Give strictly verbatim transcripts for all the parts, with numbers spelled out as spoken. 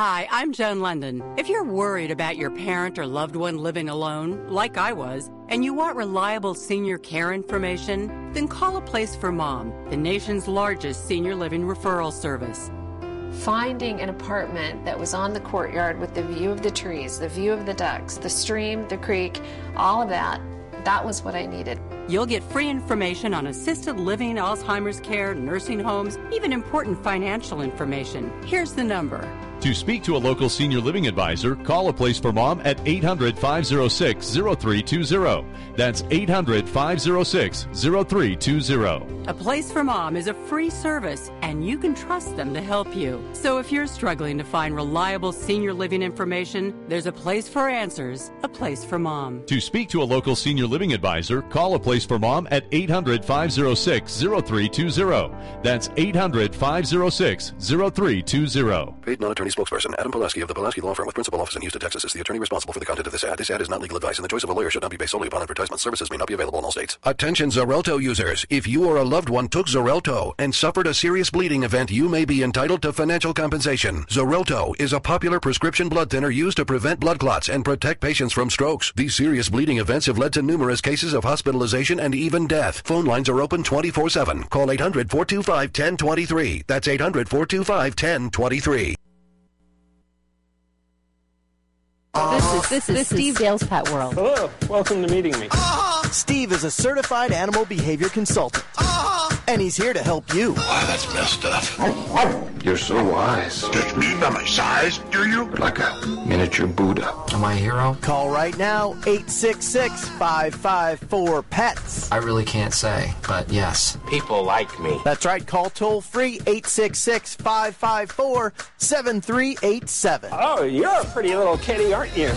Hi, I'm Joan London. If you're worried about your parent or loved one living alone, like I was, and you want reliable senior care information, then call A Place for Mom, the nation's largest senior living referral service. Finding an apartment that was on the courtyard with the view of the trees, the view of the ducks, the stream, the creek, all of that, that was what I needed. You'll get free information on assisted living, Alzheimer's care, nursing homes, even important financial information. Here's the number. To speak to a local senior living advisor, call A Place for Mom at eight hundred, five oh six, oh three two oh. That's eight hundred, five oh six, oh three two oh. A Place for Mom is a free service, and you can trust them to help you. So if you're struggling to find reliable senior living information, there's a place for answers, A Place for Mom. To speak to a local senior living advisor, call A Place for Mom at eight hundred, five oh six, oh three two oh. That's eight hundred, five oh six, oh three two oh. Paid non-attorney spokesperson Adam Pulaski of the Pulaski Law Firm with principal office in Houston, Texas is the attorney responsible for the content of this ad. This ad is not legal advice, and the choice of a lawyer should not be based solely upon advertisement. Services may not be available in all states. Attention Xarelto users. If you or a loved one took Xarelto and suffered a serious bleeding event, you may be entitled to financial compensation. Xarelto is a popular prescription blood thinner used to prevent blood clots and protect patients from strokes. These serious bleeding events have led to numerous cases of hospitalization and even death. Phone lines are open twenty-four seven. Call eight hundred, four two five, one oh two three. That's eight hundred, four two five, one oh two three. This is this is, this Steve Dale's Pet World. Hello, welcome to meeting me. Uh-huh. Steve is a certified animal behavior consultant, uh-huh. and he's here to help you. Wow, that's messed up. You're so wise. Judge me by my size, do you? You're like a miniature Buddha. Am I a hero? Call right now, eight six six, five five four, P E T S. I really can't say, but yes. People like me. That's right, call toll free, eight six six, five five four, seven three eight seven. Oh, you're a pretty little kitty, aren't you?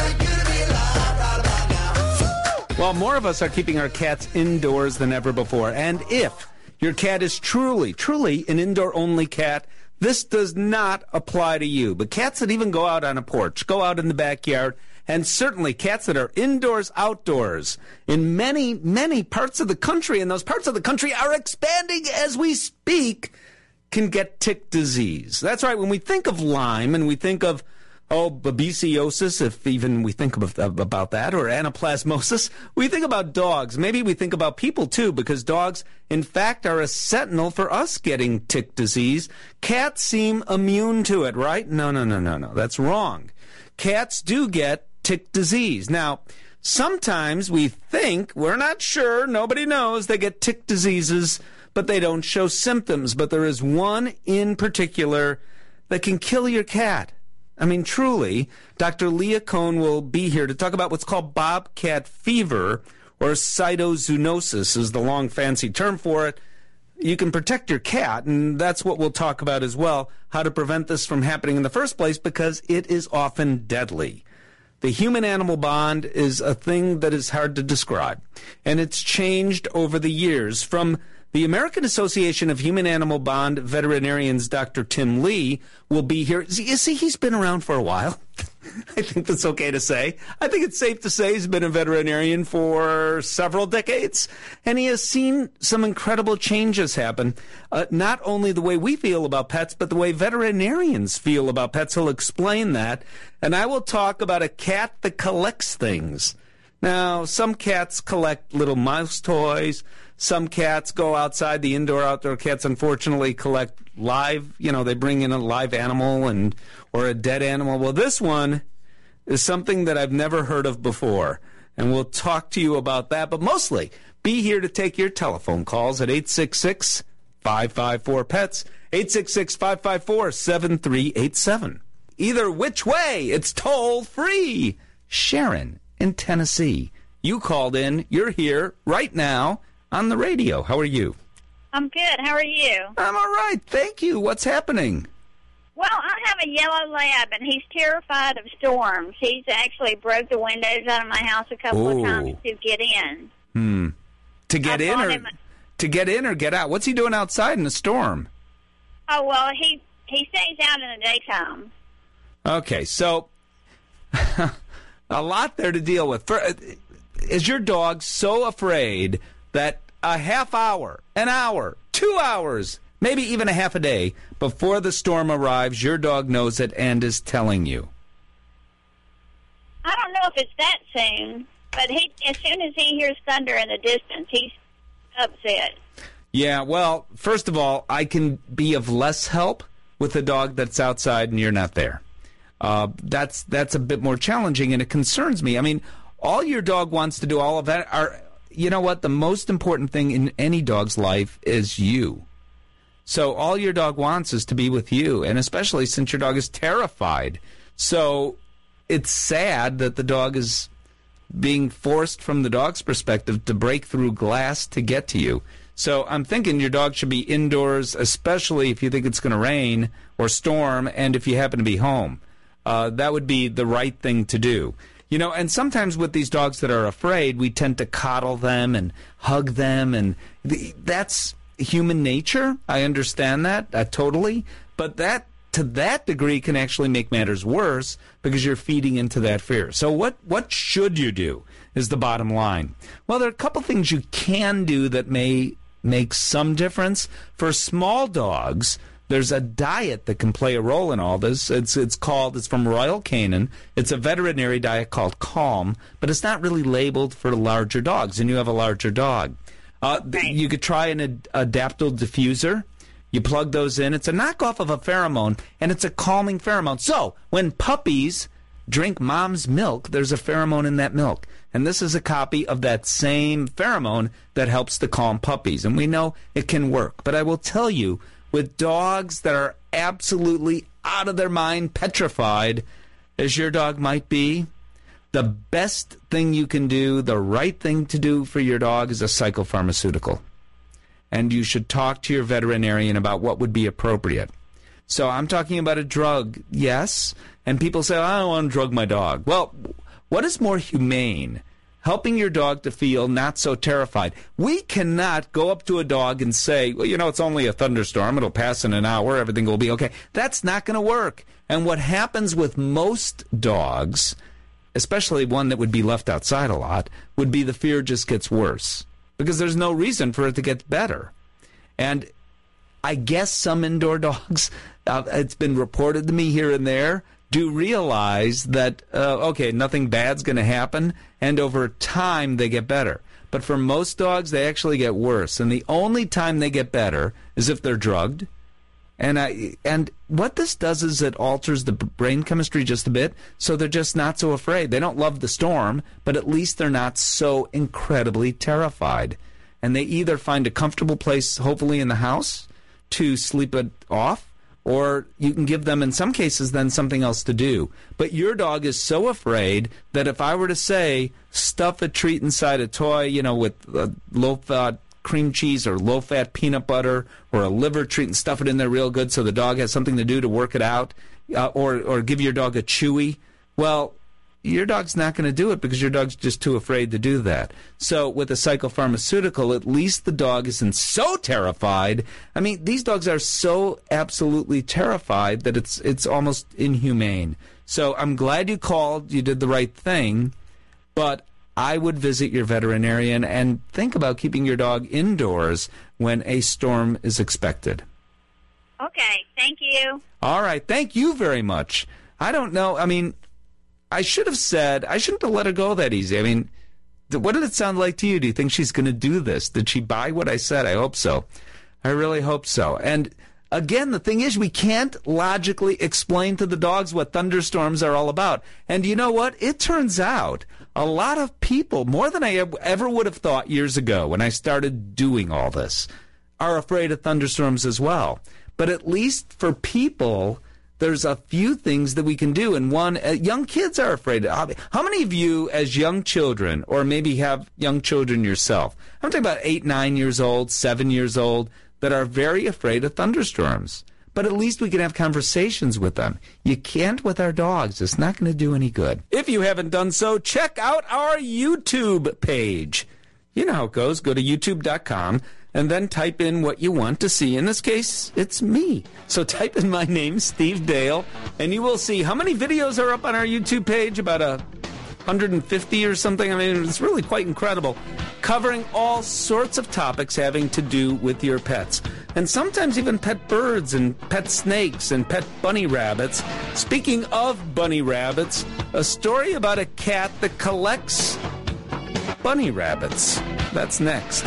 Well, more of us are keeping our cats indoors than ever before. And if your cat is truly, truly an indoor-only cat, this does not apply to you. But cats that even go out on a porch, go out in the backyard, and certainly cats that are indoors, outdoors, in many, many parts of the country, and those parts of the country are expanding as we speak, can get tick disease. That's right. When we think of Lyme and we think of Oh, babesiosis, if even we think of, about that, or anaplasmosis. We think about dogs. Maybe we think about people, too, because dogs, in fact, are a sentinel for us getting tick disease. Cats seem immune to it, right? No, no, no, no, no. That's wrong. Cats do get tick disease. Now, sometimes we think, we're not sure, nobody knows, they get tick diseases, but they don't show symptoms. But there is one in particular that can kill your cat. I mean, truly, Doctor Leah Cohn will be here to talk about what's called bobcat fever, or cytozoonosis is the long fancy term for it. You can protect your cat, and that's what we'll talk about as well, how to prevent this from happening in the first place, because it is often deadly. The human-animal bond is a thing that is hard to describe, and it's changed over the years. From the American Association of Human-Animal Bond Veterinarians, Doctor Tim Lee, will be here. You see, he's been around for a while. I think that's okay to say. I think it's safe to say he's been a veterinarian for several decades, and he has seen some incredible changes happen. Uh, not only the way we feel about pets, but the way veterinarians feel about pets. He'll explain that. And I will talk about a cat that collects things. Now, some cats collect little mouse toys. Some cats go outside. The indoor-outdoor cats, unfortunately, collect live, you know, they bring in a live animal and or a dead animal. Well, this one is something that I've never heard of before, and we'll talk to you about that. But mostly, be here to take your telephone calls at eight six six, five five four, P E T S, eight six six, five five four, seven three eight seven. Either which way, it's toll-free. Sharon in Tennessee, you called in. You're here right now on the radio. How are you? I'm good. How are you? I'm all right. Thank you. What's happening? Well, I have a yellow lab, and he's terrified of storms. He's actually broke the windows out of my house a couple Ooh. of times to get in. Hmm. To get I in or him, to get in or get out? What's he doing outside in a storm? Oh, well, he he stays out in the daytime. Okay, so a lot there to deal with. For, is your dog so afraid that a half hour, an hour, two hours maybe even a half a day before the storm arrives. Your dog knows it and is telling you. I don't know if it's that soon, but he, as soon as he hears thunder in the distance, he's upset. Yeah, well, first of all, I can be of less help with a dog that's outside and you're not there. Uh, that's that's a bit more challenging, and it concerns me. I mean, all your dog wants to do, all of that, are, you know what, the most important thing in any dog's life is you. So all your dog wants is to be with you, and especially since your dog is terrified. So it's sad that the dog is being forced, from the dog's perspective, to break through glass to get to you. So I'm thinking your dog should be indoors, especially if you think it's going to rain or storm, and if you happen to be home. Uh, that would be the right thing to do. You know, and sometimes with these dogs that are afraid, we tend to coddle them and hug them, and th- that's human nature. I understand that uh, totally. But that, to that degree, can actually make matters worse because you're feeding into that fear. So what, what should you do is the bottom line. Well, there are a couple things you can do that may make some difference. For small dogs, there's a diet that can play a role in all this. It's it's called, it's from Royal Canin. It's a veterinary diet called Calm, but it's not really labeled for larger dogs, and you have a larger dog. Uh, you could try an ad- adaptable diffuser. You plug those in. It's a knockoff of a pheromone, and it's a calming pheromone. So when puppies drink mom's milk, there's a pheromone in that milk. And this is a copy of that same pheromone that helps to calm puppies. And we know it can work. But I will tell you, with dogs that are absolutely out of their mind, petrified, as your dog might be, the best thing you can do, the right thing to do for your dog is a psychopharmaceutical. And you should talk to your veterinarian about what would be appropriate. So I'm talking about a drug, yes, and people say, I don't want to drug my dog. Well, what is more humane? Helping your dog to feel not so terrified. We cannot go up to a dog and say, well, you know, it's only a thunderstorm. It'll pass in an hour. Everything will be okay. That's not going to work. And what happens with most dogs, especially one that would be left outside a lot, would be the fear just gets worse because there's no reason for it to get better. And I guess some indoor dogs, uh, it's been reported to me here and there, do realize that, uh, okay, nothing bad's going to happen, and over time they get better. But for most dogs, they actually get worse. And the only time they get better is if they're drugged. And I, and what this does is it alters the brain chemistry just a bit, so they're just not so afraid. They don't love the storm, but at least they're not so incredibly terrified. And they either find a comfortable place, hopefully in the house, to sleep it off, or you can give them, in some cases, then something else to do. But your dog is so afraid that if I were to say, stuff a treat inside a toy, you know, with uh, low-fat cream cheese or low-fat peanut butter or a liver treat and stuff it in there real good so the dog has something to do to work it out, uh, or, or give your dog a Chewy, well, your dog's not going to do it because your dog's just too afraid to do that. So with a psychopharmaceutical, at least the dog isn't so terrified. I mean, these dogs are so absolutely terrified that it's it's almost inhumane. So I'm glad you called. You did the right thing. But I would visit your veterinarian and think about keeping your dog indoors when a storm is expected. Okay, thank you. All right, thank you very much. I don't know, I mean, I should have said, I shouldn't have let her go that easy. I mean, th- what did it sound like to you? Do you think she's going to do this? Did she buy what I said? I hope so. I really hope so. And again, the thing is, we can't logically explain to the dogs what thunderstorms are all about. And you know what? It turns out a lot of people, more than I ever would have thought years ago when I started doing all this, are afraid of thunderstorms as well. But at least for people, there's a few things that we can do. And one, uh, young kids are afraid. Of, how many of you as young children, or maybe have young children yourself, I'm talking about eight, nine years old, seven years old, that are very afraid of thunderstorms? But at least we can have conversations with them. You can't with our dogs. It's not going to do any good. If you haven't done so, check out our YouTube page. You know how it goes. Go to youtube dot com. And then type in what you want to see. In this case, it's me. So type in my name, Steve Dale, and you will see how many videos are up on our YouTube page. About a hundred fifty or something. I mean, it's really quite incredible. Covering all sorts of topics having to do with your pets. And sometimes even pet birds and pet snakes and pet bunny rabbits. Speaking of bunny rabbits, a story about a cat that collects bunny rabbits. That's next.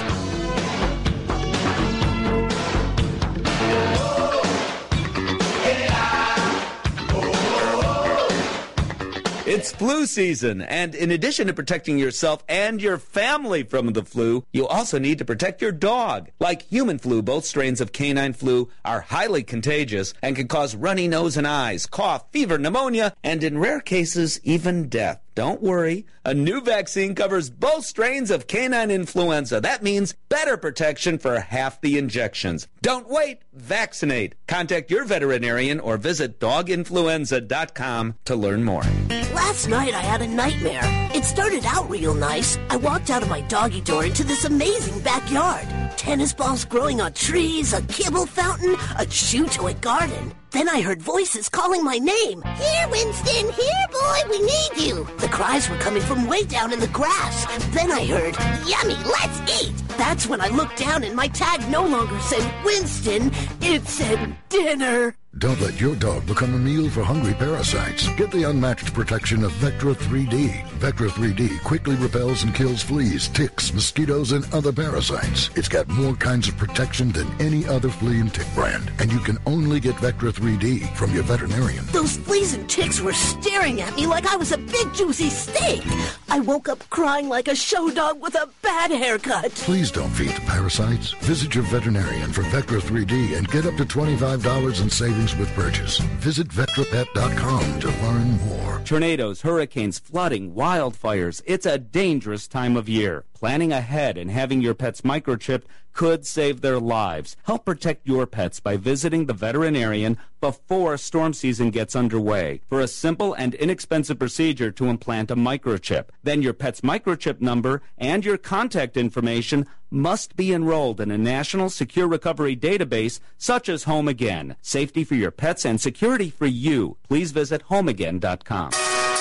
It's flu season, and in addition to protecting yourself and your family from the flu, you also need to protect your dog. Like human flu, both strains of canine flu are highly contagious and can cause runny nose and eyes, cough, fever, pneumonia, and in rare cases, even death. Don't worry, a new vaccine covers both strains of canine influenza. That means better protection for half the injections. Don't wait, vaccinate. Contact your veterinarian or visit dog influenza dot com to learn more. Last night I had a nightmare. It started out real nice. I walked out of my doggy door into this amazing backyard. Tennis balls growing on trees, a kibble fountain, a chew-toy garden. Then I heard voices calling my name. Here, Winston! Here, boy! We need you! The cries were coming from way down in the grass. Then I heard, yummy, let's eat! That's when I looked down and my tag no longer said Winston. It said dinner. Don't let your dog become a meal for hungry parasites. Get the unmatched protection of Vectra three D. Vectra three D quickly repels and kills fleas, ticks, mosquitoes, and other parasites. It's got more kinds of protection than any other flea and tick brand. And you can only get Vectra three D from your veterinarian. Those fleas and ticks were staring at me like I was a big juicy steak. I woke up crying like a show dog with a bad haircut. Please don't feed the parasites. Visit your veterinarian for Vectra three D and get up to twenty-five dollars in savings with purchase. Visit Vectra Pet dot com to learn more. Tornadoes, hurricanes, flooding, wildfires. It's a dangerous time of year. Planning ahead and having your pets microchipped could save their lives. Help protect your pets by visiting the veterinarian before storm season gets underway for a simple and inexpensive procedure to implant a microchip. Then your pet's microchip number and your contact information must be enrolled in a national secure recovery database such as Home Again. Safety for your pets and security for you. Please visit home again dot com.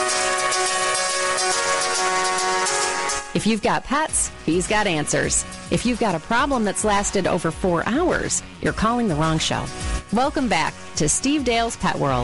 If you've got pets, he's got answers. If you've got a problem that's lasted over four hours, you're calling the wrong show. Welcome back to Steve Dale's Pet World.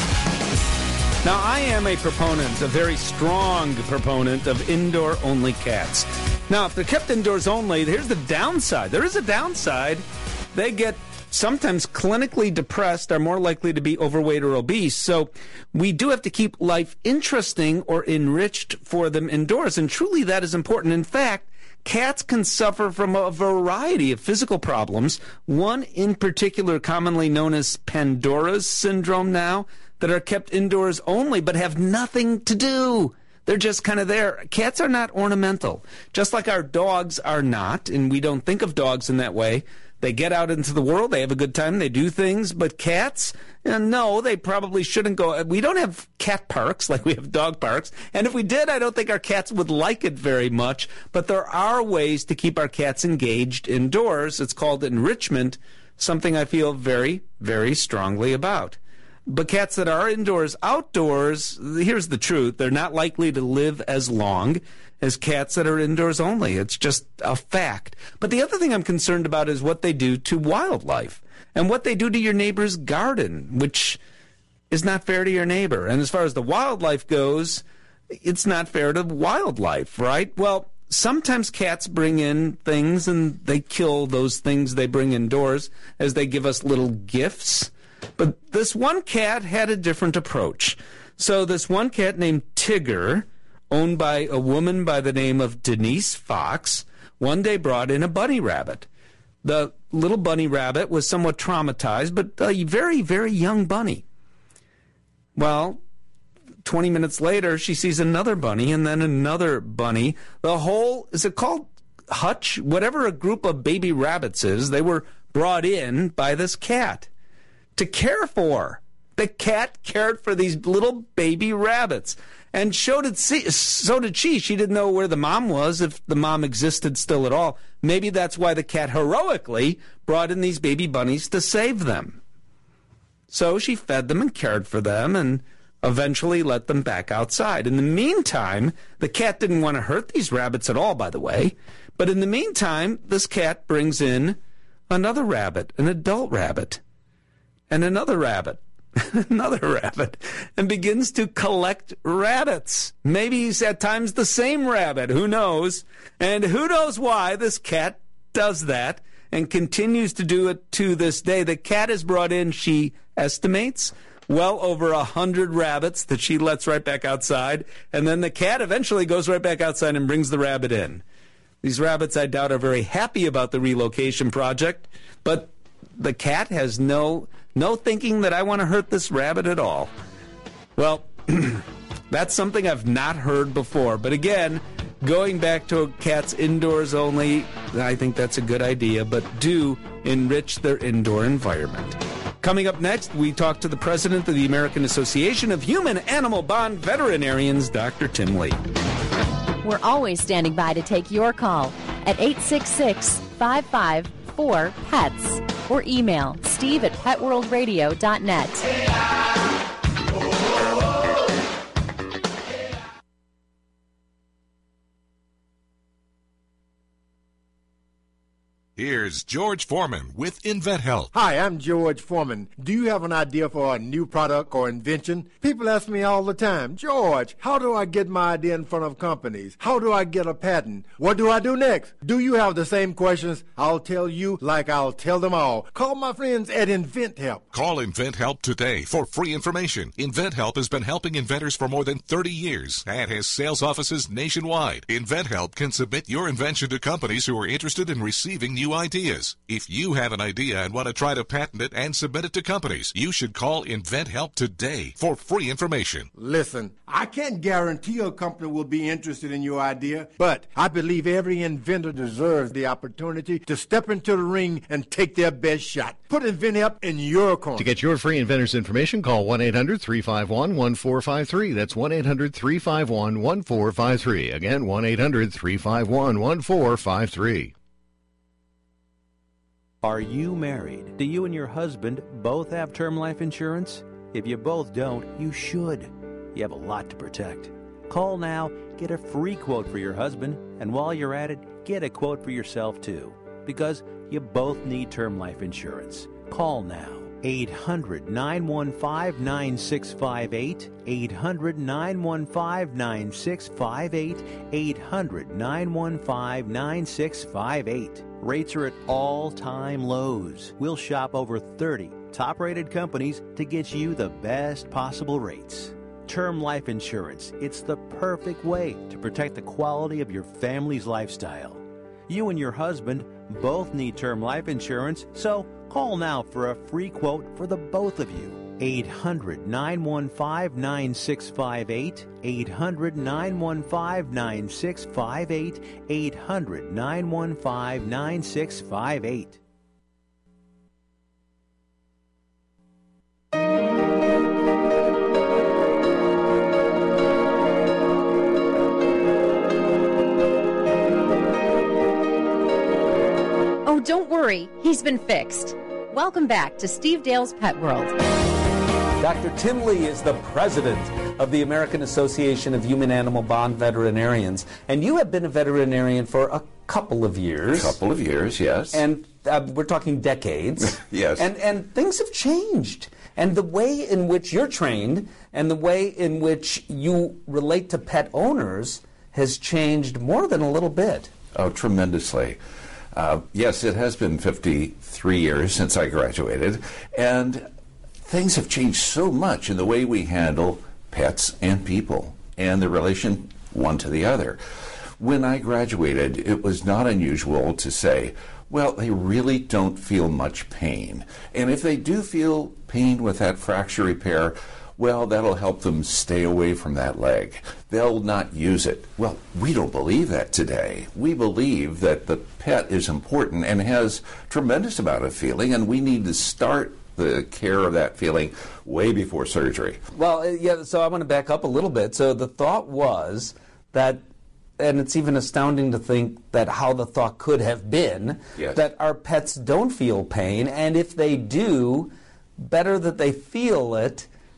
Now, I am a proponent, a very strong proponent of indoor-only cats. Now, if they're kept indoors only, here's the downside. There is a downside. They get sometimes clinically depressed, are more likely to be overweight or obese. So we do have to keep life interesting or enriched for them indoors. And truly that is important. In fact, cats can suffer from a variety of physical problems. One in particular commonly known as Pandora's syndrome now, that are kept indoors only but have nothing to do. They're just kind of there. Cats are not ornamental, just like our dogs are not, and we don't think of dogs in that way. They get out into the world, they have a good time, they do things, but cats, uh, no, they probably shouldn't go. We don't have cat parks like we have dog parks, and if we did, I don't think our cats would like it very much, but there are ways to keep our cats engaged indoors. It's called enrichment, something I feel very, very strongly about. But cats that are indoors, outdoors, here's the truth, they're not likely to live as long as cats that are indoors only. It's just a fact. But the other thing I'm concerned about is what they do to wildlife and what they do to your neighbor's garden, which is not fair to your neighbor. And as far as the wildlife goes, it's not fair to wildlife, right? Well, sometimes cats bring in things and they kill those things they bring indoors as they give us little gifts. But this one cat had a different approach. So this one cat named Tigger, owned by a woman by the name of Denise Fox, one day brought in a bunny rabbit. The little bunny rabbit was somewhat traumatized, but a very, very young bunny. Well, twenty minutes later, she sees another bunny and then another bunny. The whole, is it called hutch? Whatever a group of baby rabbits is, they were brought in by this cat to care for. The cat cared for these little baby rabbits. And so did, so did she. She didn't know where the mom was, if the mom existed still at all. Maybe that's why the cat heroically brought in these baby bunnies to save them. So she fed them and cared for them, and eventually let them back outside. In the meantime, the cat didn't want to hurt these rabbits at all, by the way. But in the meantime, this cat brings in another rabbit, an adult rabbit, and another rabbit, another rabbit, and begins to collect rabbits. Maybe he's at times the same rabbit, who knows? And who knows why this cat does that and continues to do it to this day. The cat has brought in, she estimates, well over a hundred rabbits that she lets right back outside, and then the cat eventually goes right back outside and brings the rabbit in. These rabbits, I doubt, are very happy about the relocation project, but the cat has no no thinking that I want to hurt this rabbit at all. Well, that's something I've not heard before. But again, going back to cats indoors only, I think that's a good idea, but do enrich their indoor environment. Coming up next, we talk to the president of the American Association of Human-Animal Bond Veterinarians, Doctor Tim Lee. We're always standing by to take your call at eight six six, five five four, P E T S or email steve at pet world radio dot net. Here's George Foreman with InventHelp. Hi, I'm George Foreman. Do you have an idea for a new product or invention? People ask me all the time, George, how do I get my idea in front of companies? How do I get a patent? What do I do next? Do you have the same questions? I'll tell you like I'll tell them all. Call my friends at InventHelp. Call InventHelp today for free information. InventHelp has been helping inventors for more than thirty years and has sales offices nationwide. InventHelp can submit your invention to companies who are interested in receiving new ideas. If you have an idea and want to try to patent it and submit it to companies, you should call InventHelp today for free information. Listen, I can't guarantee a company will be interested in your idea, but I believe every inventor deserves the opportunity to step into the ring and take their best shot. Put InventHelp in your corner. To get your free inventor's information, call one eight hundred, three five one, one four five three. That's one eight hundred, three five one, one four five three. Again, one eight hundred, three five one, one four five three. Are you married? Do you and your husband both have term life insurance? If you both don't, you should. You have a lot to protect. Call now, get a free quote for your husband, and while you're at it, get a quote for yourself too. Because you both need term life insurance. Call now. eight hundred, nine one five, nine six five eight. eight hundred, nine one five, nine six five eight. eight hundred, nine one five, nine six five eight. Rates are at all-time lows. We'll shop over thirty top-rated companies to get you the best possible rates. Term life insurance, it's the perfect way to protect the quality of your family's lifestyle. You and your husband both need term life insurance, so call now for a free quote for the both of you. eight hundred, nine one five, nine six five eight. eight hundred, nine one five, nine six five eight. eight hundred, nine one five, nine six five eight. Oh, don't worry. He's been fixed. Welcome back to Steve Dale's Pet World. Doctor Tim Lee is the president of the American Association of Human-Animal Bond Veterinarians. And you have been a veterinarian for a couple of years. A couple of years, yes. And uh, we're talking decades. Yes. And, and things have changed. And the way in which you're trained and the way in which you relate to pet owners has changed more than a little bit. Oh, tremendously. Uh, yes, it has been fifty-three years since I graduated. And things have changed so much in the way we handle pets and people and the relation one to the other. When I graduated, it was not unusual to say, well, they really don't feel much pain. And if they do feel pain with that fracture repair, well, that'll help them stay away from that leg. They'll not use it. Well, we don't believe that today. We believe that the pet is important and has tremendous amount of feeling, and we need to start the care of that feeling way before surgery. Well, yeah, so I want to back up a little bit. So the thought was that, and it's even astounding to think that how the thought could have been, yes, that our pets don't feel pain, and if they do, better that they feel it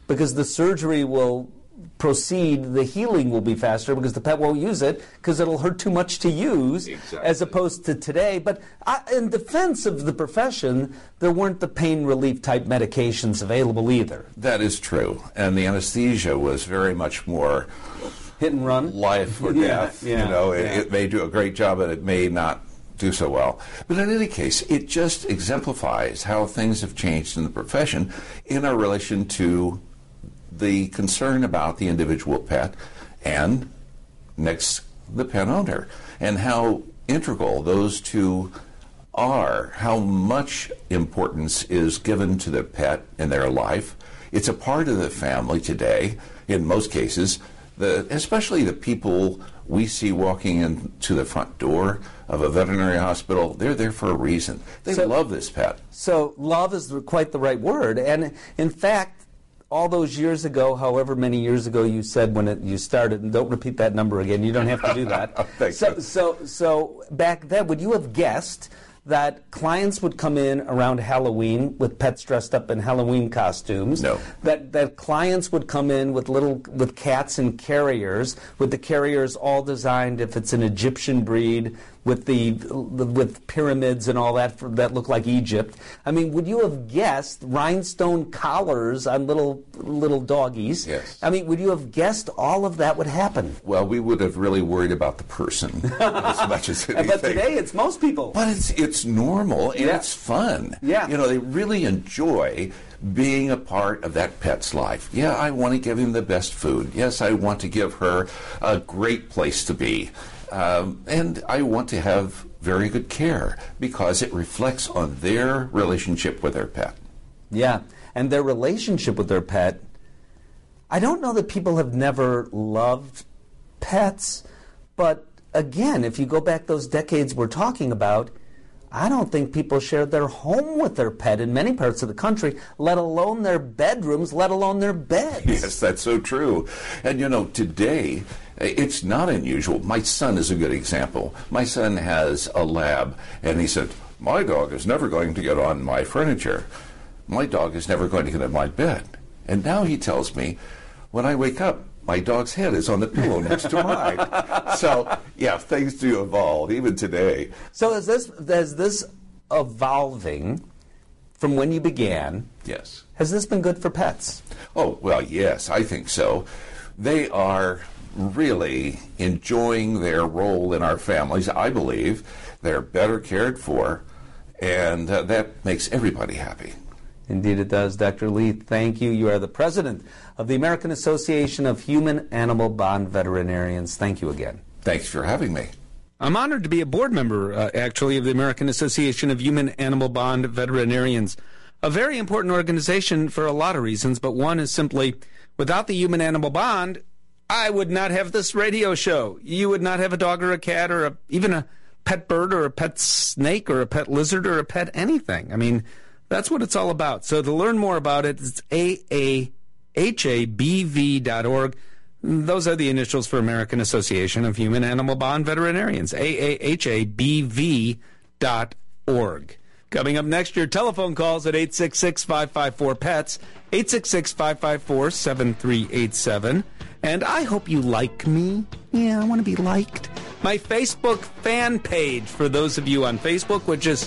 because the surgery will proceed, the healing will be faster because the pet won't use it because it'll hurt too much to use, exactly. as opposed to today. But I, in defense of the profession, there weren't the pain relief type medications available either. That is true. And the anesthesia was very much more hit and run, life or yeah, death. Yeah, you know, yeah. it, it may do a great job and it may not do so well. But in any case, it just exemplifies how things have changed in the profession in our relation to the concern about the individual pet and next the pet owner, and how integral those two are, how much importance is given to the pet in their life. It's a part of the family today in most cases, the, especially the people we see walking into the front door of a veterinary hospital. They're there for a reason. They so, love this pet. So love is quite the right word. And in fact, all those years ago, however many years ago you said when it, you started, and don't repeat that number again, you don't have to do that. so, so, so back then, would you have guessed that clients would come in around Halloween with pets dressed up in Halloween costumes? No. That that clients would come in with little with cats and carriers, with the carriers all designed, if it's an Egyptian breed, with the with pyramids and all that for, that look like Egypt. I mean, would you have guessed rhinestone collars on little little doggies? Yes. I mean, would you have guessed all of that would happen? Well, we would have really worried about the person as much as anything. But today, it's most people. But it's it's normal and yeah. it's fun. Yeah. You know, they really enjoy being a part of that pet's life. Yeah, I want to give him the best food. Yes, I want to give her a great place to be. Um, and I want to have very good care because it reflects on their relationship with their pet. Yeah, and their relationship with their pet. I don't know that people have never loved pets, but again, if you go back those decades we're talking about, I don't think people shared their home with their pet in many parts of the country, let alone their bedrooms, let alone their beds. Yes, that's so true. And you know, today, it's not unusual. My son is a good example. My son has a lab, and he said, my dog is never going to get on my furniture. My dog is never going to get on my bed. And now he tells me, when I wake up, my dog's head is on the pillow next to mine. So, yeah, things do evolve, even today. So is this, is this evolving from when you began? Yes. Has this been good for pets? Oh, well, yes, I think so. They are really enjoying their role in our families, I believe. They're better cared for, and uh, that makes everybody happy. Indeed it does. Doctor Lee, thank you. You are the president of the American Association of Human-Animal Bond Veterinarians. Thank you again. Thanks for having me. I'm honored to be a board member, uh, actually, of the American Association of Human-Animal Bond Veterinarians. A very important organization for a lot of reasons, but one is simply, without the human-animal bond, I would not have this radio show. You would not have a dog or a cat or a, even a pet bird or a pet snake or a pet lizard or a pet anything. I mean, that's what it's all about. So to learn more about it, it's A A H A B V dot org. Those are the initials for American Association of Human-Animal Bond Veterinarians, A A H A B V dot org. Coming up next, your telephone calls at eight six six, five five four, P E T S, eight six six, five five four, seven three eight seven. And I hope you like me. Yeah, I want to be liked. My Facebook fan page, for those of you on Facebook, which is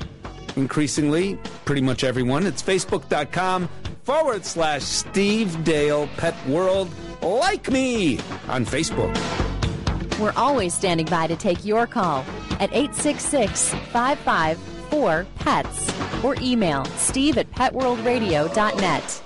increasingly pretty much everyone. It's facebook.com forward slash Steve Dale Pet World. Like me on Facebook. We're always standing by to take your call at eight six six, five five four, P E T S or email steve at pet world radio dot net.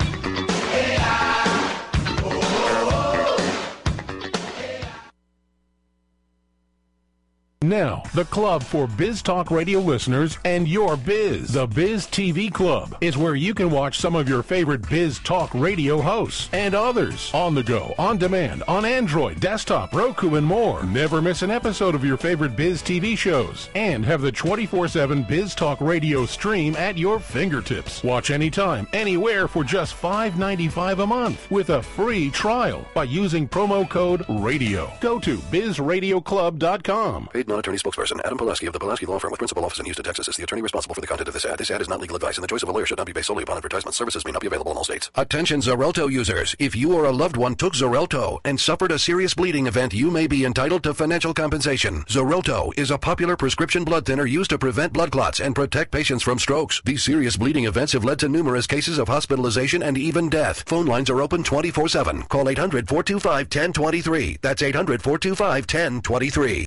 Now, the club for Biz Talk Radio listeners and your biz. The Biz T V Club is where you can watch some of your favorite Biz Talk Radio hosts and others on the go, on demand, on Android, desktop, Roku, and more. Never miss an episode of your favorite Biz T V shows and have the twenty-four seven Biz Talk Radio stream at your fingertips. Watch anytime, anywhere for just five dollars and ninety-five cents a month with a free trial by using promo code RADIO. Go to biz radio club dot com. Paid non-attorney spokesperson. Adam Pulaski of the Pulaski Law Firm with principal office in Houston, Texas is the attorney responsible for the content of this ad. This ad is not legal advice, and the choice of a lawyer should not be based solely upon advertisement. Services may not be available in all states. Attention Xarelto users. If you or a loved one took Xarelto and suffered a serious bleeding event, you may be entitled to financial compensation. Xarelto is a popular prescription blood thinner used to prevent blood clots and protect patients from strokes. These serious bleeding events have led to numerous cases of hospitalization and even death. Phone lines are open twenty-four seven. Call eight hundred, four two five, one zero two three. That's eight hundred, four two five, one zero two three.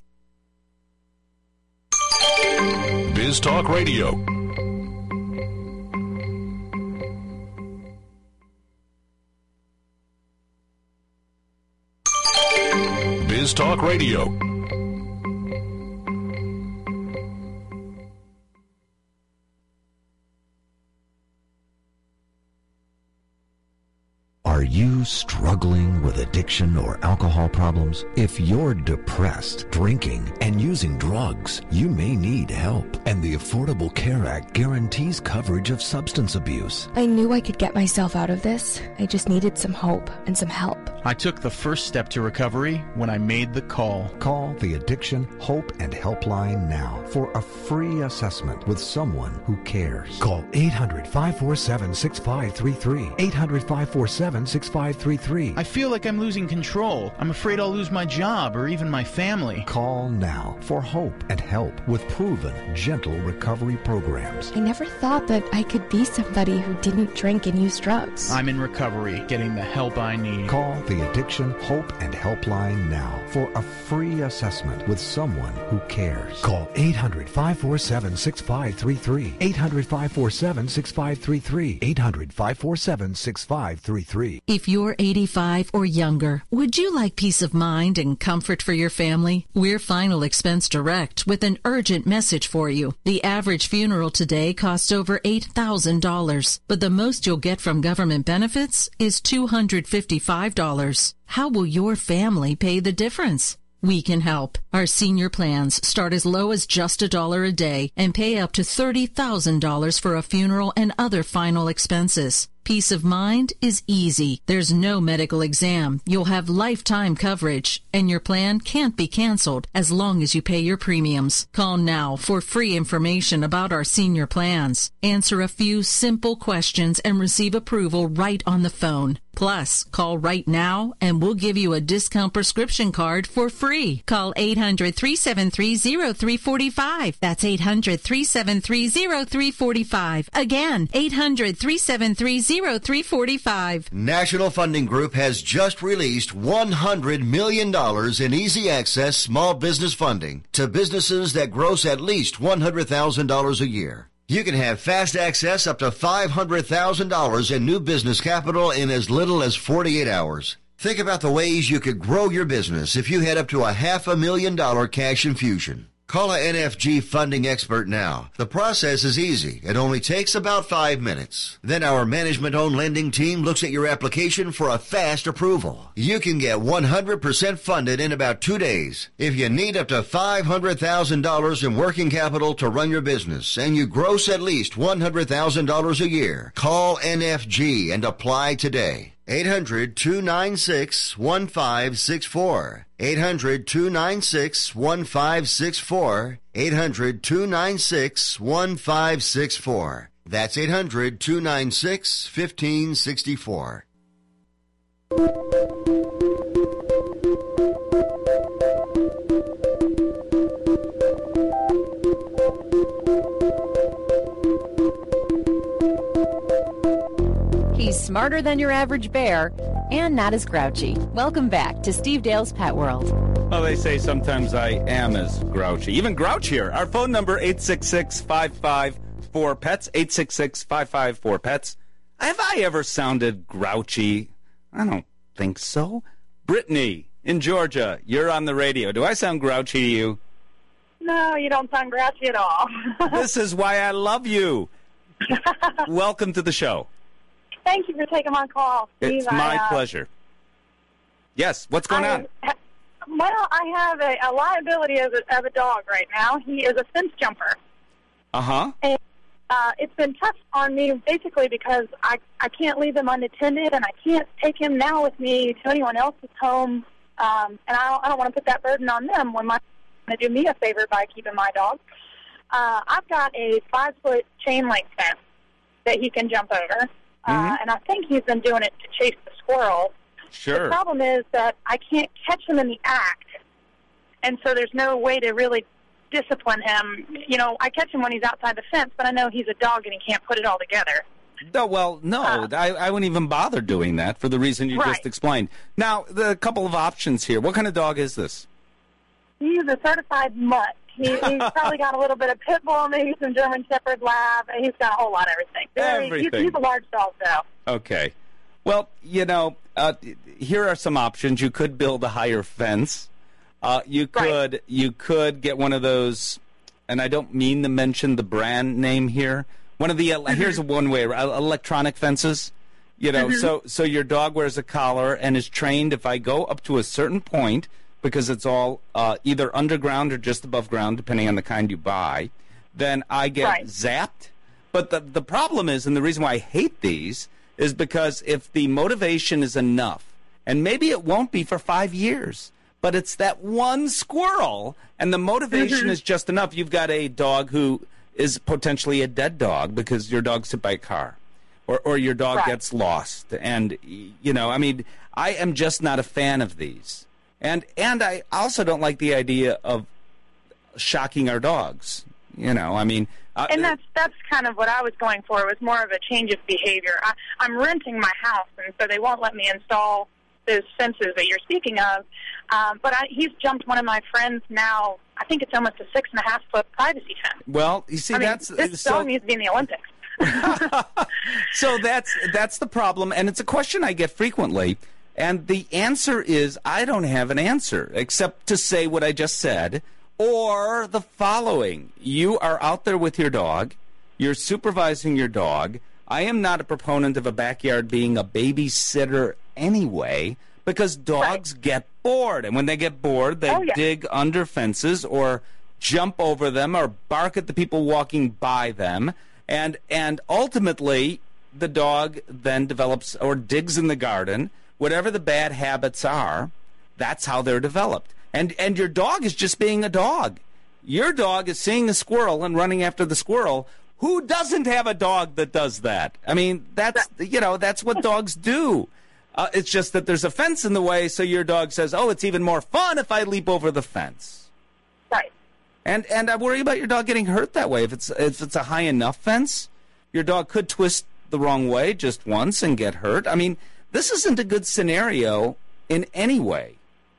Biz Talk Radio. Biz Talk Radio. Are you struggling with addiction or alcohol problems? If you're depressed, drinking, and using drugs, you may need help. And the Affordable Care Act guarantees coverage of substance abuse. I knew I could get myself out of this. I just needed some hope and some help. I took the first step to recovery when I made the call. Call the Addiction, Hope, and Helpline now for a free assessment with someone who cares. Call eight hundred, five four seven, six five three three. eight hundred, five four seven, six five three three. I feel like I'm losing control. I'm afraid I'll lose my job or even my family. Call now for hope and help with proven, gentle recovery programs. I never thought that I could be somebody who didn't drink and use drugs. I'm in recovery, getting the help I need. Call the Addiction, Hope, and Helpline now for a free assessment with someone who cares. Call eight hundred, five four seven, six five three three. eight hundred, five four seven, six five three three. eight hundred, five four seven, six five three three. If you're eighty-five or younger, would you like peace of mind and comfort for your family? We're Final Expense Direct with an urgent message for you. The average funeral today costs over eight thousand dollars, but the most you'll get from government benefits is two hundred fifty-five dollars. How will your family pay the difference? We can help. Our senior plans start as low as just a dollar a day and pay up to thirty thousand dollars for a funeral and other final expenses. Peace of mind is easy. There's no medical exam. You'll have lifetime coverage, and your plan can't be canceled as long as you pay your premiums. Call now for free information about our senior plans. Answer a few simple questions and receive approval right on the phone. Plus, call right now and we'll give you a discount prescription card for free. Call eight hundred, three seven three, zero three four five. That's eight hundred, three seven three, zero three four five. Again, eight hundred, three seven three, zero three four five. National Funding Group has just released one hundred million dollars in easy access small business funding to businesses that gross at least one hundred thousand dollars a year. You can have fast access up to five hundred thousand dollars in new business capital in as little as forty-eight hours. Think about the ways you could grow your business if you had up to a half a million dollar cash infusion. Call a N F G funding expert now. The process is easy. It only takes about five minutes. Then our management-owned lending team looks at your application for a fast approval. You can get one hundred percent funded in about two days. If you need up to five hundred thousand dollars in working capital to run your business and you gross at least one hundred thousand dollars a year, call N F G and apply today. eight hundred, two nine six, one five six four. eight hundred, two nine six, one five six four. eight hundred, two nine six, one five six four. That's eight hundred, two nine six, one five six four. He's smarter than your average bear and not as grouchy. Welcome back to Steve Dale's Pet World. Well, they say sometimes I am as grouchy. Even grouchier. Our phone number, eight six six, five five four, PETS, eight six six, five five four, PETS. Have I ever sounded grouchy? I don't think so. Brittany, in Georgia, you're on the radio. Do I sound grouchy to you? No, you don't sound grouchy at all. This is why I love you. Welcome to the show. Thank you for taking my call, Steve. It's my I, uh, pleasure. Yes, what's going I, on? Well, I have a, a liability of a, of a dog right now. He is a fence jumper. Uh-huh. And uh, it's been tough on me basically because I, I can't leave him unattended, and I can't take him now with me to anyone else's home. Um, and I don't, I don't want to put that burden on them when my to do me a favor by keeping my dog. Uh, I've got a five-foot chain link fence that he can jump over, uh, Mm-hmm. and I think he's been doing it to chase the squirrel. Sure. The problem is that I can't catch him in the act, and so there's no way to really discipline him. You know, I catch him when he's outside the fence, but I know he's a dog and he can't put it all together. No, well, no, Uh, I, I wouldn't even bother doing that for the reason you Right. just explained. Now, the couple of options here. What kind of dog is this? He's a certified mutt. He, he's probably got a little bit of pit bull, maybe some German Shepherd Lab. and He's got a whole lot of everything. Very, Everything. He's, he's a large dog, though. Okay. Well, you know, uh, here are some options. You could build a higher fence. Uh, you could right. you could get one of those, and I don't mean to mention the brand name here. One of the mm-hmm. here's one way electronic fences. You know, mm-hmm. so so your dog wears a collar and is trained. If I go up to a certain point, because it's all uh, either underground or just above ground, depending on the kind you buy, then I get right. zapped. But the the problem is, and the reason why I hate these, is because if the motivation is enough, and maybe it won't be for five years, but it's that one squirrel, and the motivation mm-hmm. is just enough. You've got a dog who is potentially a dead dog because your dog's hit by a car, or, or your dog right. gets lost. And, you know, I mean, I am just not a fan of these. And and I also don't like the idea of shocking our dogs. You know, I mean... Uh, and that's that's kind of what I was going for. It was more of a change of behavior. I, I'm renting my house, and so they won't let me install those fences that you're speaking of. Um, but I, he's jumped one of my friends now. I think it's almost a six and a half foot privacy fence. Well, you see, I mean, that's this so, dog needs to be in the Olympics. So that's that's the problem, and it's a question I get frequently. And the answer is I don't have an answer except to say what I just said. Or the following: you are out there with your dog, you're supervising your dog. I am not a proponent of a backyard being a babysitter anyway, because dogs right. get bored. And when they get bored, they oh, yeah. dig under fences or jump over them or bark at the people walking by them. And, and ultimately, the dog then develops or digs in the garden. Whatever the bad habits are, that's how they're developed. And and your dog is just being a dog. Your dog is seeing a squirrel and running after the squirrel. Who doesn't have a dog that does that? I mean, that's, you know, that's what dogs do. Uh, it's just that there's a fence in the way, so your dog says, oh, it's even more fun if I leap over the fence. Right. And and I worry about your dog getting hurt that way. If it's if it's a high enough fence, your dog could twist the wrong way just once and get hurt. I mean, this isn't a good scenario in any way.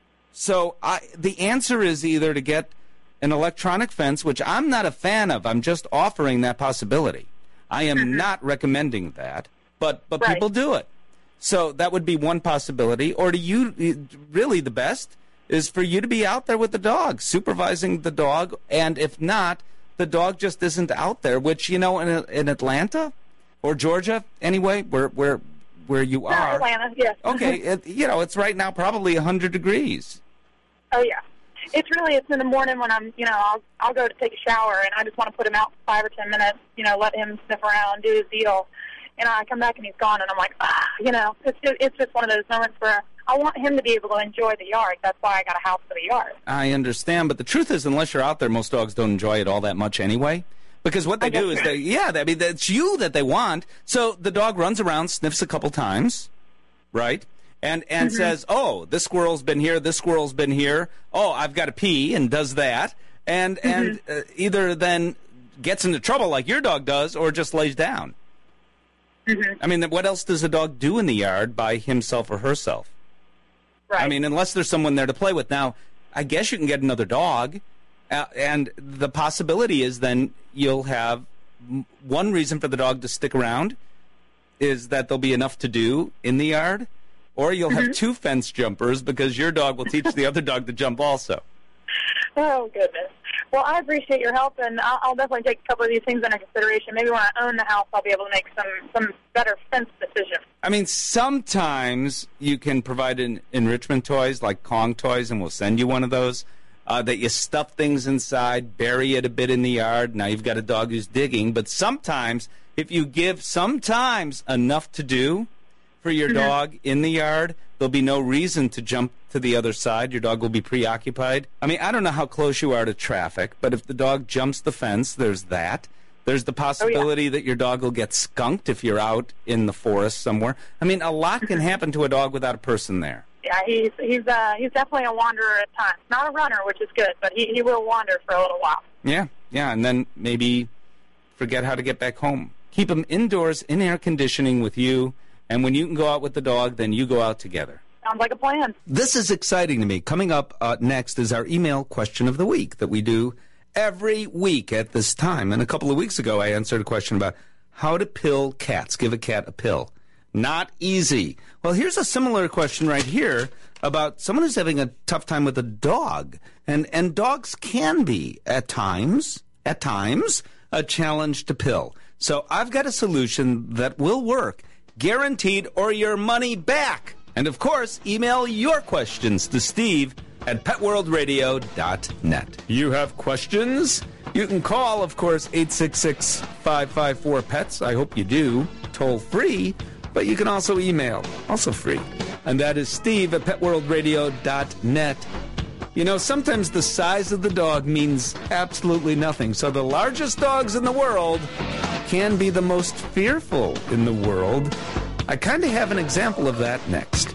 So I, the answer is either to get an electronic fence, which I'm not a fan of. I'm just offering that possibility. I am mm-hmm. not recommending that, but but right. people do it. So that would be one possibility. Or to you, really the best is for you to be out there with the dog, supervising the dog. And if not, the dog just isn't out there, which, you know, in, in Atlanta or Georgia, anyway, where where where you are. Atlanta, yes. Okay, it, you know, it's right now probably one hundred degrees. Oh, yeah. It's really, it's in the morning when I'm, you know, I'll I'll go to take a shower, and I just want to put him out for five or ten minutes, you know, let him sniff around, do his deal. And I come back and he's gone, and I'm like, ah, you know, it's just, it's just one of those moments where I want him to be able to enjoy the yard. That's why I got a house for the yard. I understand, but the truth is, unless you're out there, most dogs don't enjoy it all that much anyway. Because what they do is, they, yeah, I mean, it's you that they want. So the dog runs around, sniffs a couple times, right? And and mm-hmm. says, oh, this squirrel's been here, this squirrel's been here. Oh, I've got to pee, and does that. And mm-hmm. and uh, either then gets into trouble like your dog does, or just lays down. Mm-hmm. I mean, what else does a dog do in the yard by himself or herself? Right. I mean, unless there's someone there to play with. Now, I guess you can get another dog. Uh, and the possibility is then you'll have one reason for the dog to stick around is that there'll be enough to do in the yard, or you'll mm-hmm. have two fence jumpers because your dog will teach the other dog to jump also. Oh, goodness. Well, I appreciate your help, and I'll, I'll definitely take a couple of these things into consideration. Maybe when I own the house, I'll be able to make some, some better fence decisions. I mean, sometimes you can provide an enrichment toys like Kong toys, and we'll send you one of those. Uh, that you stuff things inside, bury it a bit in the yard. Now you've got a dog who's digging. But sometimes, if you give sometimes enough to do, for your Mhm. dog in the yard, there'll be no reason to jump to the other side. Your dog will be preoccupied. I mean, I don't know how close you are to traffic, but if the dog jumps the fence, there's that. There's the possibility that your dog will get skunked if you're out in the forest somewhere. I mean, a lot can happen to a dog without a person there. Yeah, he's he's uh he's definitely a wanderer at times. Not a runner, which is good, but he, he will wander for a little while. Yeah, yeah, and then maybe forget how to get back home. Keep him indoors in air conditioning with you, and when you can go out with the dog, then you go out together. Sounds like a plan. This is exciting to me. Coming up uh, next is our email question of the week that we do every week at this time. And a couple of weeks ago, I answered a question about how to pill cats, give a cat a pill. Not easy. Well, here's a similar question right here about someone who's having a tough time with a dog. And, and dogs can be, at times, at times, a challenge to pill. So I've got a solution that will work, guaranteed, or your money back. And, of course, email your questions to Steve at pet world radio dot net. You have questions? You can call, of course, eight six six, five five four, P E T S. I hope you do. Toll free. But you can also email. Also free. And that is Steve at pet world radio dot net. You know, sometimes the size of the dog means absolutely nothing. So the largest dogs in the world can be the most fearful in the world. I kind of have an example of that next.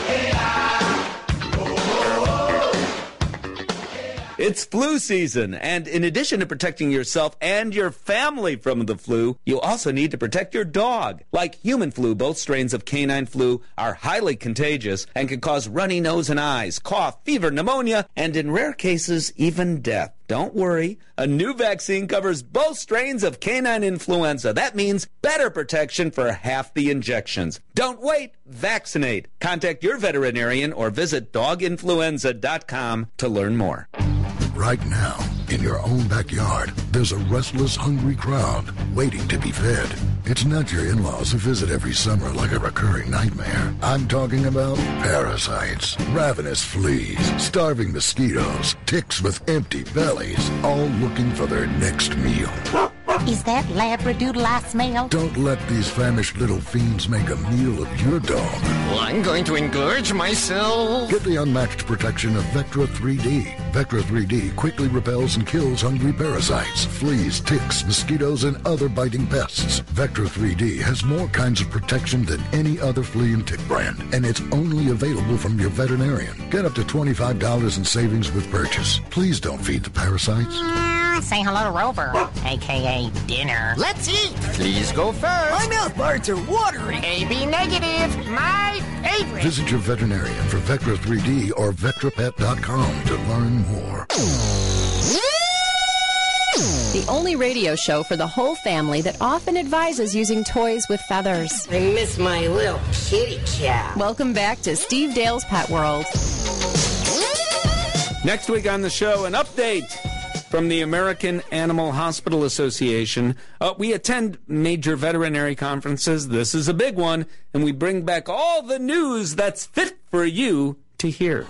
It's flu season, and in addition to protecting yourself and your family from the flu, you also need to protect your dog. Like human flu, both strains of canine flu are highly contagious and can cause runny nose and eyes, cough, fever, pneumonia, and in rare cases, even death. Don't worry, a new vaccine covers both strains of canine influenza. That means better protection for half the injections. Don't wait, vaccinate. Contact your veterinarian or visit dog influenza dot com to learn more. Right now, in your own backyard, there's a restless, hungry crowd waiting to be fed. It's not your in-laws who visit every summer like a recurring nightmare. I'm talking about parasites, ravenous fleas, starving mosquitoes, ticks with empty bellies, all looking for their next meal. Is that Labradoodle I smell? Don't let these famished little fiends make a meal of your dog. Well, I'm going to engorge myself. Get the unmatched protection of Vectra three D. Vectra three D quickly repels and kills hungry parasites, fleas, ticks, mosquitoes, and other biting pests. Vectra three D has more kinds of protection than any other flea and tick brand, and it's only available from your veterinarian. Get up to twenty-five dollars in savings with purchase. Please don't feed the parasites. Say hello to Rover, a k a dinner. Let's eat. Please go first. My mouth parts are watery. A B negative. My favorite. Visit your veterinarian for Vectra three D or vectra pet dot com to learn more. The only radio show for the whole family that often advises using toys with feathers. I miss my little kitty cat. Welcome back to Steve Dale's Pet World. Next week on the show, an update from the American Animal Hospital Association. Uh, we attend major veterinary conferences. This is a big one, and we bring back all the news that's fit for you to hear.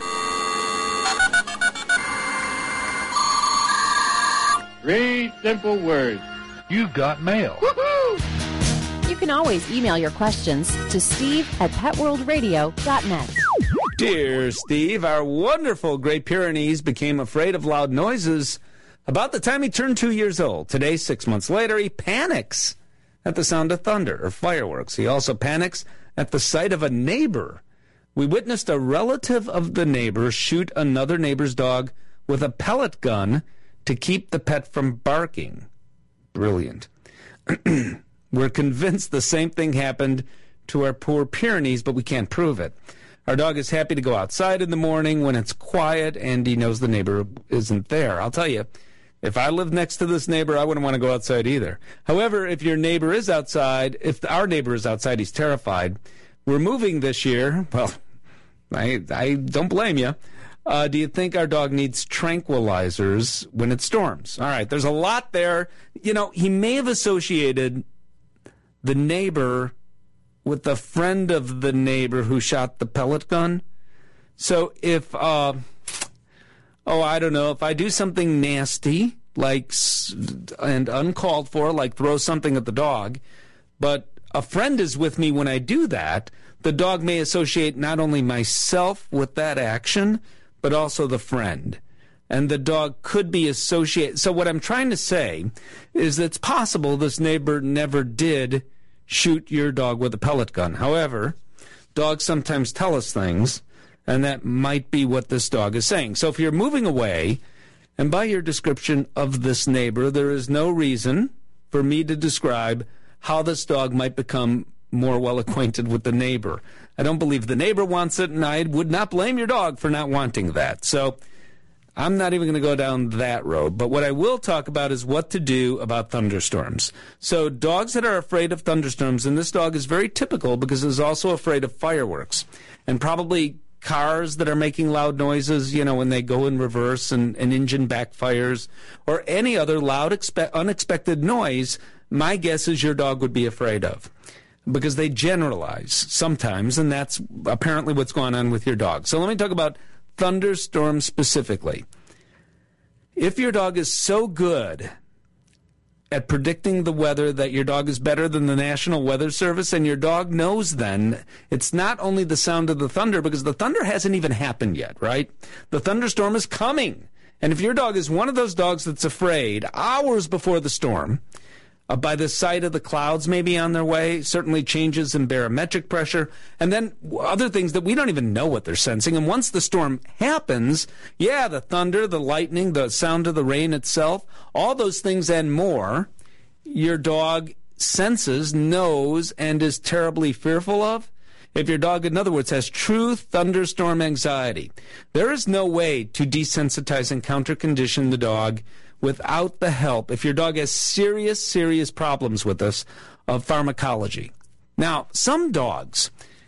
Three simple words. You've got mail. Woohoo! You can always email your questions to steve at pet world radio dot net. Dear Steve, our wonderful Great Pyrenees became afraid of loud noises about the time he turned two years old. Today, six months later, he panics at the sound of thunder or fireworks. He also panics at the sight of a neighbor. We witnessed a relative of the neighbor shoot another neighbor's dog with a pellet gun to keep the pet from barking. Brilliant. We're convinced the same thing happened to our poor Pyrenees, but we can't prove it. Our dog is happy to go outside in the morning when it's quiet and he knows the neighbor isn't there. I'll tell you, if I lived next to this neighbor, I wouldn't want to go outside either. However, if your neighbor is outside, if our neighbor is outside, he's terrified. We're moving this year. Well, I, I don't blame you. Uh, do you think our dog needs tranquilizers when it storms? All right, there's a lot there. You know, he may have associated the neighbor with the friend of the neighbor who shot the pellet gun. So if, uh, oh, I don't know, if I do something nasty, like, and uncalled for, like throw something at the dog, but a friend is with me when I do that, the dog may associate not only myself with that action, but also the friend. And the dog could be associated. So what I'm trying to say is that it's possible this neighbor never did shoot your dog with a pellet gun. However, dogs sometimes tell us things, and that might be what this dog is saying. So if you're moving away, and by your description of this neighbor, there is no reason for me to describe how this dog might become more well acquainted with the neighbor. I don't believe the neighbor wants it, and I would not blame your dog for not wanting that. So I'm not even going to go down that road. But what I will talk about is what to do about thunderstorms. So dogs that are afraid of thunderstorms, and this dog is very typical because it's also afraid of fireworks, and probably cars that are making loud noises, you know, when they go in reverse and an engine backfires, or any other loud, expe- unexpected noise, my guess is your dog would be afraid of. Because they generalize sometimes, and that's apparently what's going on with your dog. So let me talk about thunderstorms specifically. If your dog is so good at predicting the weather that your dog is better than the National Weather Service, and your dog knows then it's not only the sound of the thunder, because the thunder hasn't even happened yet, right? The thunderstorm is coming. And if your dog is one of those dogs that's afraid hours before the storm, Uh, by the sight of the clouds maybe on their way, certainly changes in barometric pressure, and then other things that we don't even know what they're sensing. And once the storm happens, yeah, the thunder, the lightning, the sound of the rain itself, all those things and more, your dog senses, knows, and is terribly fearful of. If your dog, in other words, has true thunderstorm anxiety, there is no way to desensitize and counter-condition the dog without the help, if your dog has serious, serious problems with this, of pharmacology. Now, some dogs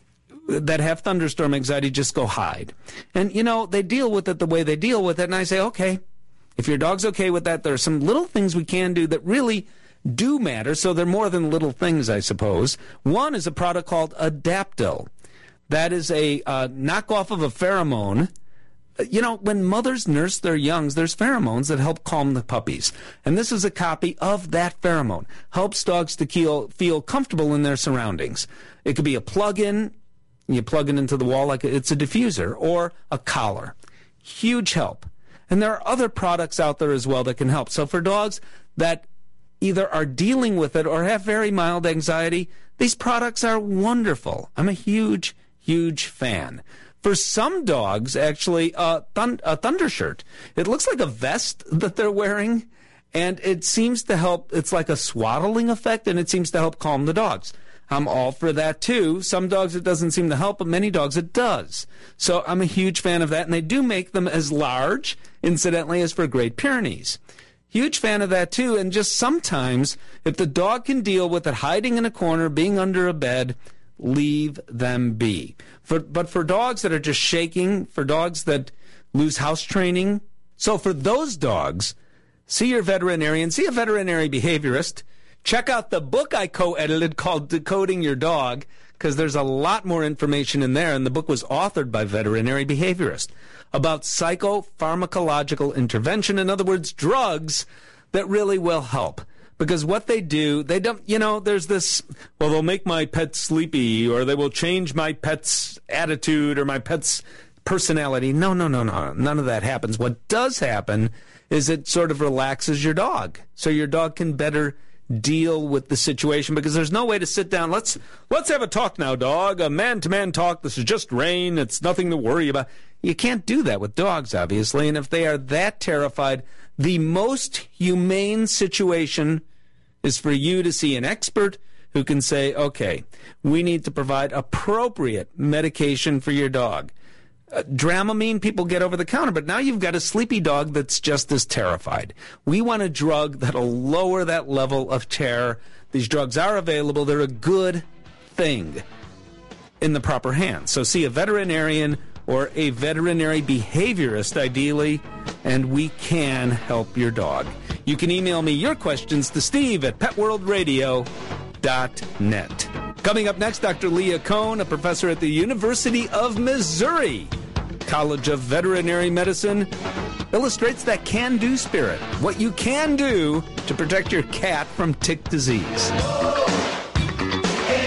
that have thunderstorm anxiety just go hide. And, you know, they deal with it the way they deal with it, and I say, okay, if your dog's okay with that, there are some little things we can do that really do matter, so they're more than little things, I suppose. One is a product called Adaptil. That is a uh, knockoff of a pheromone. You know, when mothers nurse their youngs, there's pheromones that help calm the puppies. And this is a copy of that pheromone. Helps dogs to feel, feel comfortable in their surroundings. It could be a plug-in. You plug it into the wall like it's a diffuser, or a collar. Huge help. And there are other products out there as well that can help. So for dogs that either are dealing with it or have very mild anxiety, these products are wonderful. I'm a huge, huge fan. For some dogs, actually, uh, thun- a thunder shirt. It looks like a vest that they're wearing, and it seems to help. It's like a swaddling effect, and it seems to help calm the dogs. I'm all for that, too. Some dogs it doesn't seem to help, but many dogs it does. So I'm a huge fan of that, and they do make them as large, incidentally, as for Great Pyrenees. Huge fan of that, too, and just sometimes, if the dog can deal with it hiding in a corner, being under a bed, leave them be. For, but for dogs that are just shaking, for dogs that lose house training, so for those dogs, see your veterinarian, see a veterinary behaviorist. Check out the book I co-edited called Decoding Your Dog, because there's a lot more information in there, and the book was authored by veterinary behaviorists about psychopharmacological intervention, in other words, drugs that really will help. Because what they do, they don't, you know, there's this, well, they'll make my pet sleepy, or they will change my pet's attitude or my pet's personality. No, no, no, no. None of that happens. What does happen is it sort of relaxes your dog, so your dog can better deal with the situation, because there's no way to sit down. Let's let's have a talk now, dog. A man-to-man talk. This is just rain. It's nothing to worry about. You can't do that with dogs, obviously. And if they are that terrified, the most humane situation is for you to see an expert who can say, okay, we need to provide appropriate medication for your dog. Uh, Dramamine, people get over the counter, but now you've got a sleepy dog that's just as terrified. We want a drug that'll lower that level of terror. These drugs are available. They're a good thing in the proper hands. So see a veterinarian or a veterinary behaviorist, ideally, and we can help your dog. You can email me your questions to Steve at pet world radio dot net. Coming up next, Doctor Leah Cohn, a professor at the University of Missouri College of Veterinary Medicine, illustrates that can-do spirit, what you can do to protect your cat from tick disease. Whoa.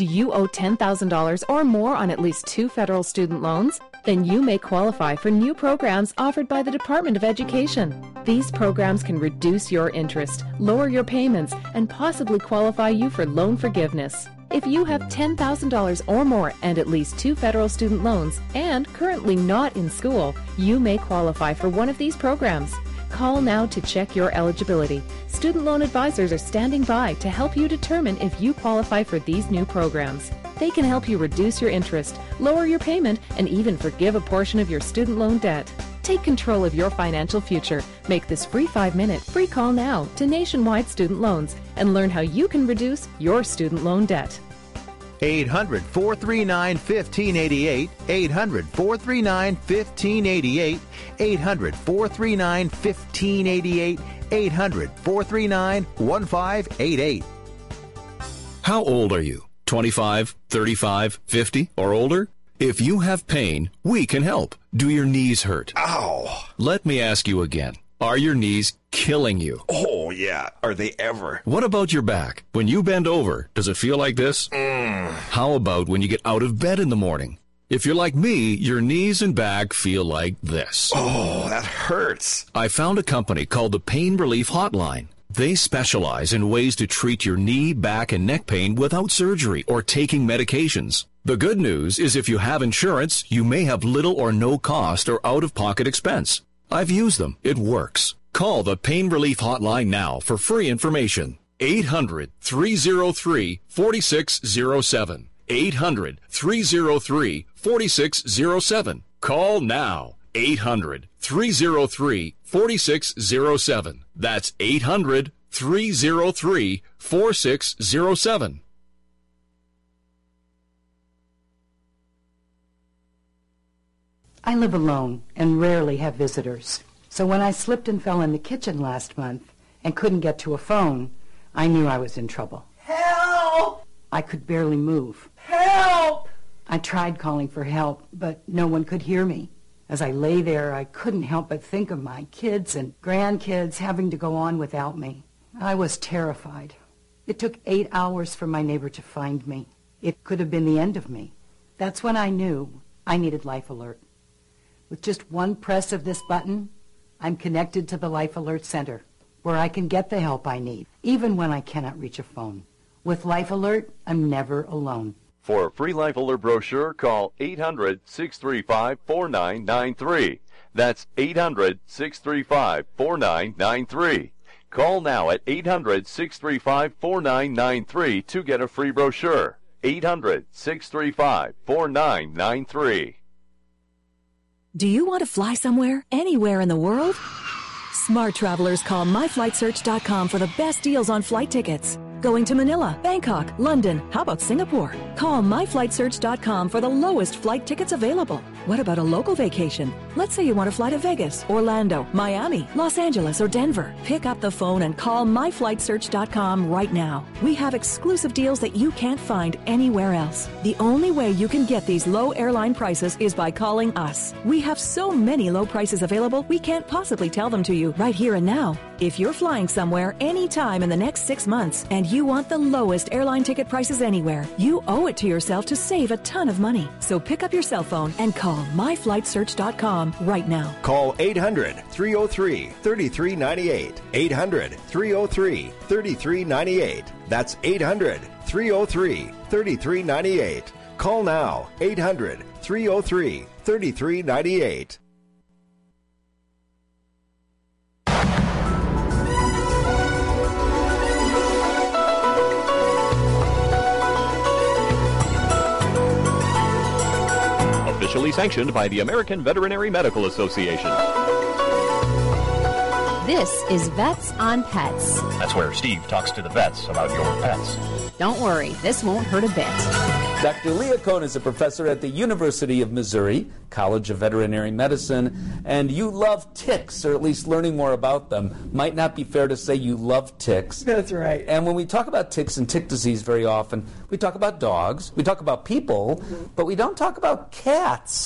Do you owe ten thousand dollars or more on at least two federal student loans? Then you may qualify for new programs offered by the Department of Education. These programs can reduce your interest, lower your payments, and possibly qualify you for loan forgiveness. If you have ten thousand dollars or more and at least two federal student loans and currently not in school, you may qualify for one of these programs. Call now to check your eligibility. Student loan advisors are standing by to help you determine if you qualify for these new programs. They can help you reduce your interest, lower your payment, and even forgive a portion of your student loan debt. Take control of your financial future. Make this free five-minute free call now to Nationwide Student Loans and learn how you can reduce your student loan debt. eight hundred, four three nine, one five eight eight, eight hundred, four three nine, one five eight eight, eight hundred, four three nine, one five eight eight, eight hundred, four three nine, one five eight eight. How old are you? twenty-five, thirty-five, fifty, or older? If you have pain, we can help. Do your knees hurt? Ow! Let me ask you again. Are your knees killing you? Oh, yeah. Are they ever? What about your back? When you bend over, does it feel like this? Mm. How about when you get out of bed in the morning? If you're like me, your knees and back feel like this. Oh, that hurts. I found a company called the Pain Relief Hotline. They specialize in ways to treat your knee, back, and neck pain without surgery or taking medications. The good news is if you have insurance, you may have little or no cost or out-of-pocket expense. I've used them. It works. Call the Pain Relief Hotline now for free information. eight hundred, three oh three, four six oh seven. eight hundred, three oh three, four six oh seven. Call now. eight hundred, three oh three, four six oh seven. That's eight hundred, three oh three, four six oh seven. I live alone and rarely have visitors. So when I slipped and fell in the kitchen last month and couldn't get to a phone, I knew I was in trouble. Help! I could barely move. Help! I tried calling for help, but no one could hear me. As I lay there, I couldn't help but think of my kids and grandkids having to go on without me. I was terrified. It took eight hours for my neighbor to find me. It could have been the end of me. That's when I knew I needed Life Alert. With just one press of this button, I'm connected to the Life Alert Center, where I can get the help I need, even when I cannot reach a phone. With Life Alert, I'm never alone. For a free Life Alert brochure, call eight hundred, six three five, four nine nine three. That's eight hundred, six three five, four nine nine three. Call now at eight hundred, six three five, four nine nine three to get a free brochure. eight hundred, six three five, four nine nine three. Do you want to fly somewhere, anywhere in the world? Smart travelers call my flight search dot com for the best deals on flight tickets. Going to Manila, Bangkok, London, how about Singapore? Call my flight search dot com for the lowest flight tickets available. What about a local vacation? Let's say you want to fly to Vegas, Orlando, Miami, Los Angeles, or Denver. Pick up the phone and call my flight search dot com right now. We have exclusive deals that you can't find anywhere else. The only way you can get these low airline prices is by calling us. We have so many low prices available, we can't possibly tell them to you right here and now. If you're flying somewhere anytime in the next six months and you want the lowest airline ticket prices anywhere, you owe it to yourself to save a ton of money. So pick up your cell phone and call my flight search dot com right now. Call eight hundred, three oh three, three three nine eight. eight hundred, three oh three, three three nine eight. That's eight hundred, three oh three, three three nine eight. Call now. eight hundred, three oh three, three three nine eight. Officially sanctioned by the American Veterinary Medical Association. This is Vets on Pets. That's where Steve talks to the vets about your pets. Don't worry, this won't hurt a bit. Doctor Leah Cohn is a professor at the University of Missouri, College of Veterinary Medicine, and you love ticks, or at least learning more about them. Might not be fair to say you love ticks. That's right. And when we talk about ticks and tick disease very often, we talk about dogs, we talk about people, mm-hmm. but we don't talk about cats.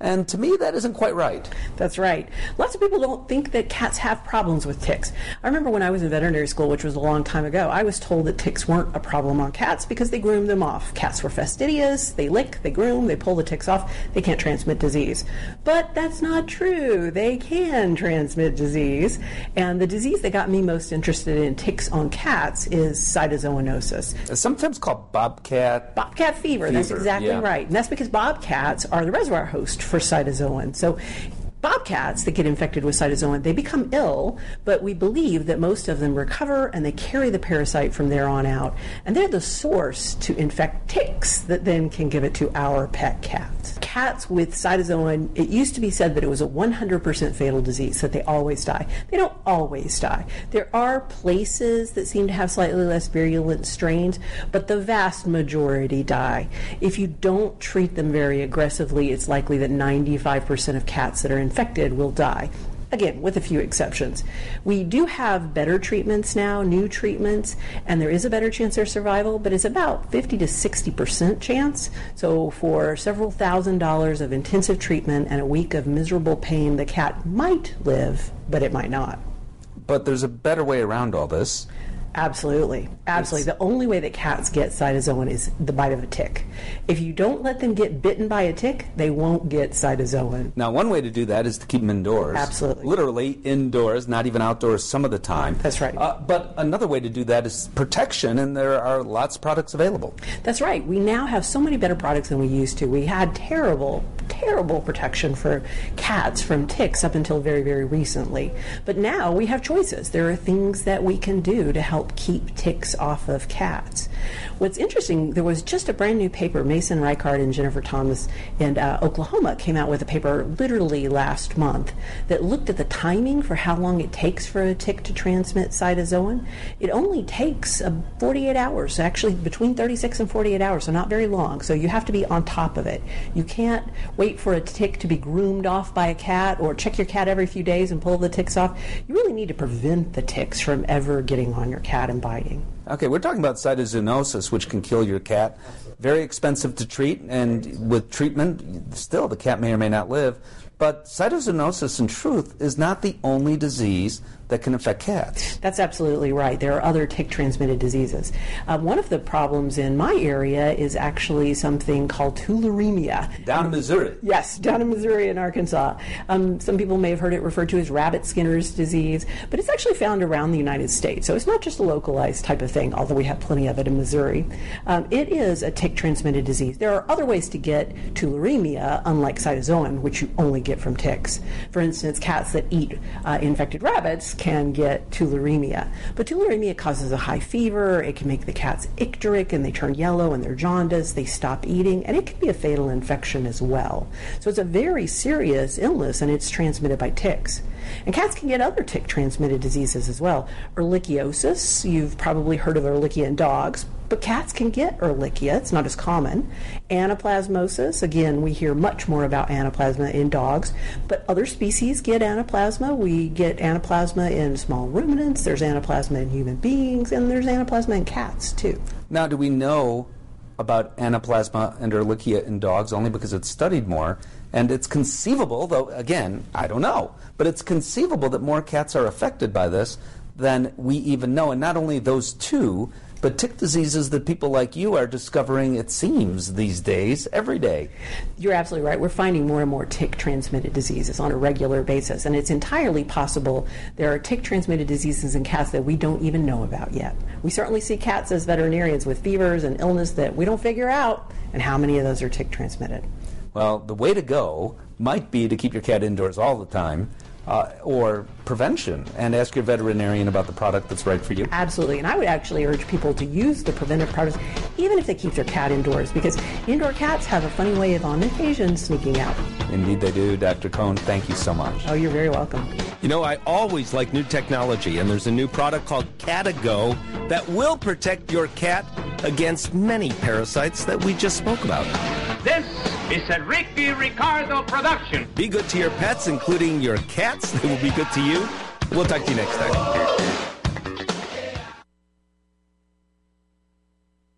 And to me, that isn't quite right. That's right. Lots of people don't think that cats have problems with ticks. I remember when I was in veterinary school, which was a long time ago, I was told that ticks weren't a problem on cats because they groomed them off. Cats were fastidious, they lick, they groom, they pull the ticks off, they can't transmit disease. But that's not true. They can transmit disease. And the disease that got me most interested in ticks on cats is cytozoonosis. It's sometimes called bobcat. Bobcat fever, fever that's exactly yeah. right. And that's because bobcats are the reservoir host for cytozoan. So bobcats that get infected with cytozoan, they become ill, but we believe that most of them recover and they carry the parasite from there on out. And they're the source to infect ticks that then can give it to our pet cats. Cats with cytozoan, it used to be said that it was a one hundred percent fatal disease, that they always die. They don't always die. There are places that seem to have slightly less virulent strains, but the vast majority die. If you don't treat them very aggressively, it's likely that ninety-five percent of cats that are infected will die. Again, with a few exceptions. We do have better treatments now, new treatments, and there is a better chance of survival, but it's about fifty to sixty percent chance. So for several thousand dollars of intensive treatment and a week of miserable pain, the cat might live, but it might not. But there's a better way around all this. Absolutely. Absolutely. It's, the only way that cats get cytozoan is the bite of a tick. If you don't let them get bitten by a tick, they won't get cytozoan. Now, one way to do that is to keep them indoors. Absolutely. Literally indoors, not even outdoors some of the time. That's right. Uh, but another way to do that is protection, and there are lots of products available. That's right. We now have so many better products than we used to. We had terrible, terrible protection for cats from ticks up until very, very recently. But now we have choices. There are things that we can do to help keep ticks off of cats. What's interesting, there was just a brand new paper, Mason Reichard and Jennifer Thomas in uh, Oklahoma came out with a paper literally last month that looked at the timing for how long it takes for a tick to transmit cytozoan. It only takes uh, forty-eight hours, actually between thirty-six and forty-eight hours, so not very long. So you have to be on top of it. You can't wait for a tick to be groomed off by a cat or check your cat every few days and pull the ticks off. You really need to prevent the ticks from ever getting on your cat and biting. Okay, we're talking about cytozoonosis, which can kill your cat. Very expensive to treat, and with treatment, still the cat may or may not live. But cytozoonosis, in truth, is not the only disease that can affect cats. That's absolutely right. There are other tick-transmitted diseases. Uh, one of the problems in my area is actually something called tularemia. Down in Missouri. Yes, down in Missouri and Arkansas. Um, some people may have heard it referred to as rabbit Skinner's disease, but it's actually found around the United States. So it's not just a localized type of thing, although we have plenty of it in Missouri. Um, it is a tick-transmitted disease. There are other ways to get tularemia, unlike cytozoan, which you only get from ticks. For instance, cats that eat uh, infected rabbits can get tularemia. But tularemia causes a high fever, it can make the cats icteric and they turn yellow and they're jaundiced, they stop eating, and it can be a fatal infection as well. So it's a very serious illness and it's transmitted by ticks. And cats can get other tick-transmitted diseases as well. Ehrlichiosis, you've probably heard of Ehrlichia in dogs, but cats can get Ehrlichia. It's not as common. Anaplasmosis, again, we hear much more about anaplasma in dogs, but other species get anaplasma. We get anaplasma in small ruminants, there's anaplasma in human beings, and there's anaplasma in cats, too. Now, do we know about anaplasma and Ehrlichia in dogs only because it's studied more? And it's conceivable, though, again, I don't know, but it's conceivable that more cats are affected by this than we even know. And not only those two, but tick diseases that people like you are discovering, it seems, these days, every day. You're absolutely right. We're finding more and more tick-transmitted diseases on a regular basis, and it's entirely possible there are tick-transmitted diseases in cats that we don't even know about yet. We certainly see cats as veterinarians with fevers and illness that we don't figure out, and how many of those are tick-transmitted. Well, the way to go might be to keep your cat indoors all the time, uh, or prevention, and ask your veterinarian about the product that's right for you. Absolutely, and I would actually urge people to use the preventive products, even if they keep their cat indoors, because indoor cats have a funny way of, on occasion, sneaking out. Indeed they do. Doctor Cohn, thank you so much. Oh, you're very welcome. You know, I always like new technology, and there's a new product called Catago that will protect your cat against many parasites that we just spoke about. This is a Ricky Ricardo production. Be good to your pets, including your cats. They will be good to you. We'll talk to you next time. Hey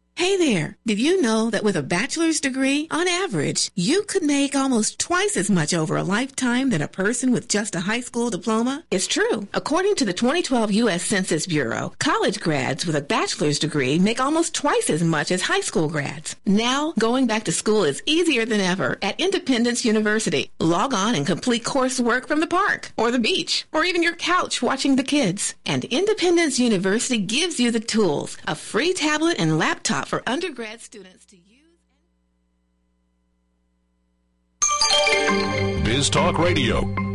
there, did you know that with a bachelor's degree, on average, you could make almost twice as much over a lifetime than a person with just a high school diploma? It's true. According to the twenty twelve U S Census Bureau, college grads with a bachelor's degree make almost twice as much as high school grads. Now, going back to school is easier than ever at Independence University. Log on and complete coursework from the park, or the beach, or even your couch watching the kids. And Independence University gives you the tools, a free tablet and laptop for undergrad students to use. Biz Talk Radio,